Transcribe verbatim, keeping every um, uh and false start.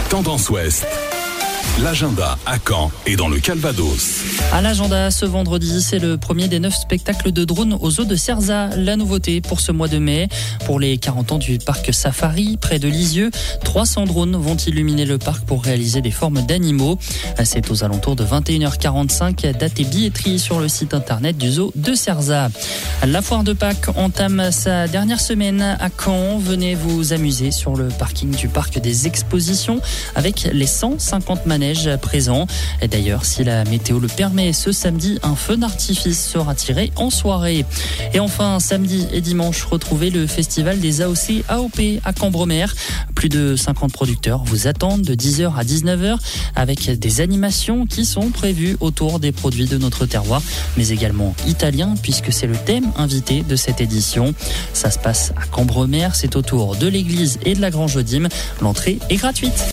Tendance Ouest. L'agenda à Caen et dans le Calvados. À l'agenda, ce vendredi, c'est le premier des neuf spectacles de drones au zoo de Cerzat. La nouveauté pour ce mois de mai. Pour les quarante ans du parc Safari, près de Lisieux, trois cents drones vont illuminer le parc pour réaliser des formes d'animaux. C'est aux alentours de vingt et une heures quarante-cinq. Date et billetterie sur le site internet du zoo de Cerzat. La foire de Pâques entame sa dernière semaine à Caen. Venez vous amuser sur le parking du parc des expositions avec les cent cinquante manèges présents. Et d'ailleurs, si la météo le permet, ce samedi, un feu d'artifice sera tiré en soirée. Et enfin, samedi et dimanche, retrouvez le festival des A O C A O P à Cambremer. Plus de cinquante producteurs vous attendent de dix heures à dix-neuf heures avec des animations qui sont prévues autour des produits de notre terroir, mais également italiens, puisque c'est le thème invité de cette édition. Ça se passe à Cambremer, c'est autour de l'église et de la Grange-Audim. L'entrée est gratuite.